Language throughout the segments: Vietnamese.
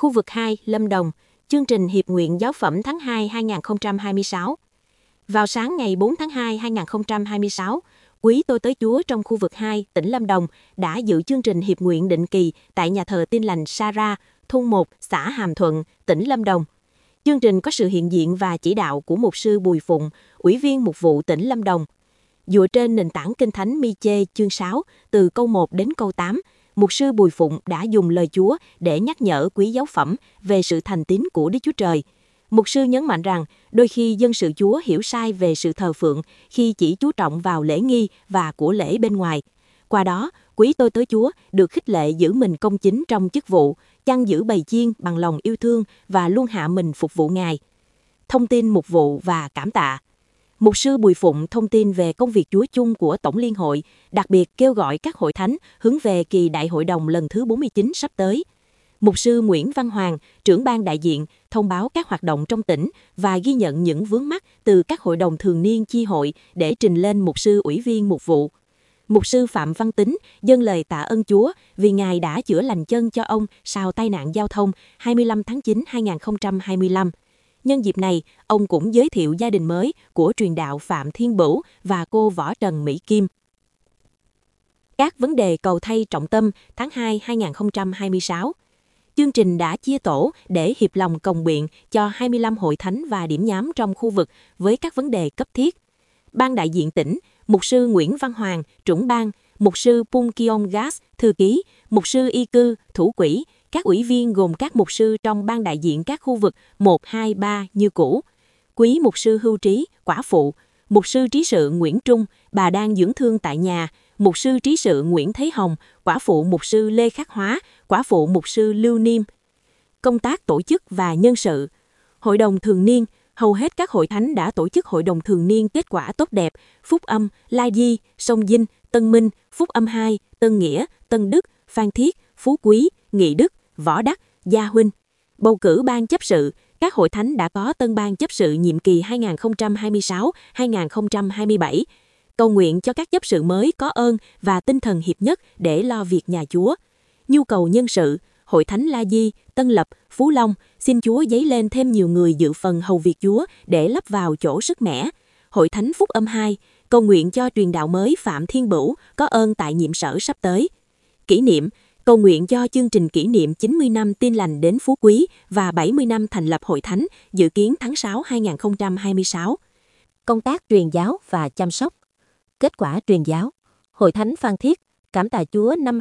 Khu vực 2, Lâm Đồng, chương trình Hiệp nguyện giáo phẩm tháng 2 2026. Vào sáng ngày 4 tháng 2 2026, quý tôi tới Chúa trong khu vực 2, tỉnh Lâm Đồng đã dự chương trình Hiệp nguyện định kỳ tại nhà thờ Tin lành Sa-ra, thôn 1, xã Hàm Thuận, tỉnh Lâm Đồng. Chương trình có sự hiện diện và chỉ đạo của mục sư Bùi Phụng, Ủy viên Mục vụ tỉnh Lâm Đồng. Dựa trên nền tảng Kinh Thánh Mi-chê chương 6, từ câu 1 đến câu 8, mục sư Bùi Phụng đã dùng lời Chúa để nhắc nhở quý giáo phẩm về sự thành tín của Đức Chúa Trời. Mục sư nhấn mạnh rằng, đôi khi dân sự Chúa hiểu sai về sự thờ phượng khi chỉ chú trọng vào lễ nghi và của lễ bên ngoài. Qua đó, quý tôi tới Chúa được khích lệ giữ mình công chính trong chức vụ, chăn giữ bầy chiên bằng lòng yêu thương và luôn hạ mình phục vụ Ngài. Thông tin mục vụ và cảm tạ. Mục sư Bùi Phụng thông tin về công việc Chúa chung của Tổng Liên hội, đặc biệt kêu gọi các hội thánh hướng về kỳ đại hội đồng lần thứ 49 sắp tới. Mục sư Nguyễn Văn Hoàng, trưởng ban đại diện, thông báo các hoạt động trong tỉnh và ghi nhận những vướng mắc từ các hội đồng thường niên chi hội để trình lên mục sư ủy viên mục vụ. Mục sư Phạm Văn Tính dâng lời tạ ơn Chúa vì Ngài đã chữa lành chân cho ông sau tai nạn giao thông 25 tháng 9 2025. Nhân dịp này, ông cũng giới thiệu gia đình mới của truyền đạo Phạm Thiên Bửu và cô Võ Trần Mỹ Kim. Các vấn đề cầu thay trọng tâm tháng 2 2026. Chương trình đã chia tổ để hiệp lòng cầu nguyện cho 25 hội thánh và điểm nhám trong khu vực với các vấn đề cấp thiết. Ban đại diện tỉnh, mục sư Nguyễn Văn Hoàng, trưởng ban, mục sư Pung Kiong Gas, thư ký, mục sư Y Cư, thủ quỹ, các ủy viên gồm các mục sư trong ban đại diện các khu vực 1, 2, 3 như cũ. Quý mục sư Hưu Trí, quả phụ, mục sư trí sự Nguyễn Trung, bà đang dưỡng thương tại nhà, mục sư trí sự Nguyễn Thế Hồng, quả phụ mục sư Lê Khắc Hóa, quả phụ mục sư Lưu Niêm. Công tác tổ chức và nhân sự. Hội đồng thường niên, hầu hết các hội thánh đã tổ chức hội đồng thường niên kết quả tốt đẹp, Phúc Âm, La Di, Sông Dinh, Tân Minh, Phúc Âm 2, Tân Nghĩa, Tân Đức, Phan Thiết, Phú Quý, Nghị Đức, Võ Đắc, Gia Huynh. Bầu cử ban chấp sự, các hội thánh đã có tân ban chấp sự nhiệm kỳ 2026-2027. Cầu nguyện cho các chấp sự mới có ơn và tinh thần hiệp nhất để lo việc nhà Chúa. Nhu cầu nhân sự, hội thánh La Di, Tân Lập, Phú Long, xin Chúa giấy lên thêm nhiều người dự phần hầu việc Chúa để lấp vào chỗ sức mẻ. Hội thánh Phúc Âm 2, cầu nguyện cho truyền đạo mới Phạm Thiên Bửu có ơn tại nhiệm sở sắp tới. Kỷ niệm, cầu nguyện cho chương trình kỷ niệm 90 năm Tin lành đến Phú Quý và 70 năm thành lập hội thánh, dự kiến tháng 6 2026. Công tác truyền giáo và chăm sóc. Kết quả truyền giáo. Hội thánh Phan Thiết, cảm tạ Chúa năm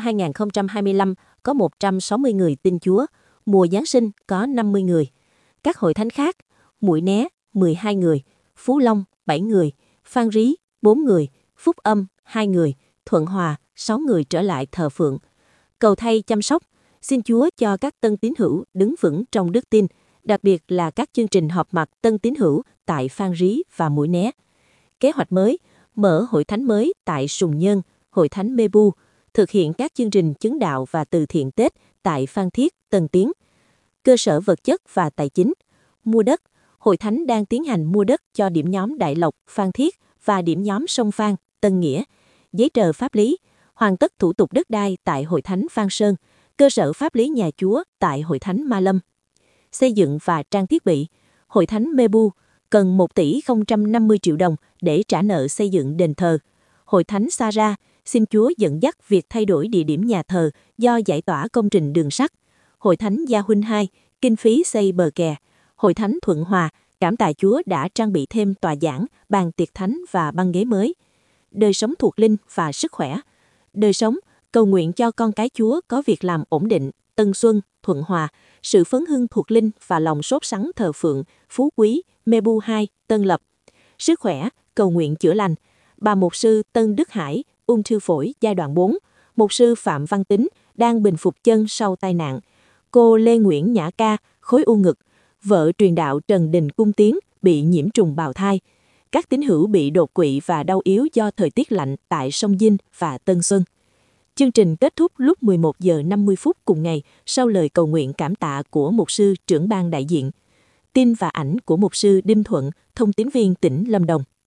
2025 có 160 người tin Chúa, mùa Giáng sinh có 50 người. Các hội thánh khác, Mũi Né 12 người, Phú Long 7 người, Phan Rí 4 người, Phúc Âm 2 người, Thuận Hòa 6 người trở lại thờ phượng. Cầu thay chăm sóc, xin Chúa cho các tân tín hữu đứng vững trong đức tin, đặc biệt là các chương trình họp mặt tân tín hữu tại Phan Rí và Mũi Né. Kế hoạch mới, mở hội thánh mới tại Sùng Nhơn, hội thánh Mê-bu, thực hiện các chương trình chứng đạo và từ thiện Tết tại Phan Thiết, Tân Tiến. Cơ sở vật chất và tài chính, mua đất, hội thánh đang tiến hành mua đất cho điểm nhóm Đại Lộc, Phan Thiết và điểm nhóm Sông Phan, Tân Nghĩa. Giấy tờ pháp lý, hoàn tất thủ tục đất đai tại hội thánh Phan Sơn, cơ sở pháp lý nhà Chúa tại hội thánh Ma Lâm. Xây dựng và trang thiết bị, hội thánh Mê-bu cần 1 tỷ 050 triệu đồng để trả nợ xây dựng đền thờ. Hội thánh Sa-ra, xin Chúa dẫn dắt việc thay đổi địa điểm nhà thờ do giải tỏa công trình đường sắt. Hội thánh Gia Huynh 2, kinh phí xây bờ kè. Hội thánh Thuận Hòa, cảm tạ Chúa đã trang bị thêm tòa giảng, bàn tiệc thánh và băng ghế mới. Đời sống thuộc linh và sức khỏe. Đời sống, cầu nguyện cho con cái Chúa có việc làm ổn định, Tân Xuân, Thuận Hòa, sự phấn hưng thuộc linh và lòng sốt sắng thờ phượng, Phú Quý, Mê-bu 2, Tân Lập. Sức khỏe, cầu nguyện chữa lành. Bà mục sư Tân Đức Hải, ung thư phổi giai đoạn 4. Mục sư Phạm Văn Tính, đang bình phục chân sau tai nạn. Cô Lê Nguyễn Nhã Ca, khối u ngực. Vợ truyền đạo Trần Đình Cung Tiến, bị nhiễm trùng bào thai. Các tín hữu bị đột quỵ và đau yếu do thời tiết lạnh tại Sông Dinh và Tân Xuân. Chương trình kết thúc lúc 11 giờ 50 phút cùng ngày sau lời cầu nguyện cảm tạ của mục sư trưởng ban đại diện. Tin và ảnh của mục sư Đinh Thuận, thông tín viên tỉnh Lâm Đồng.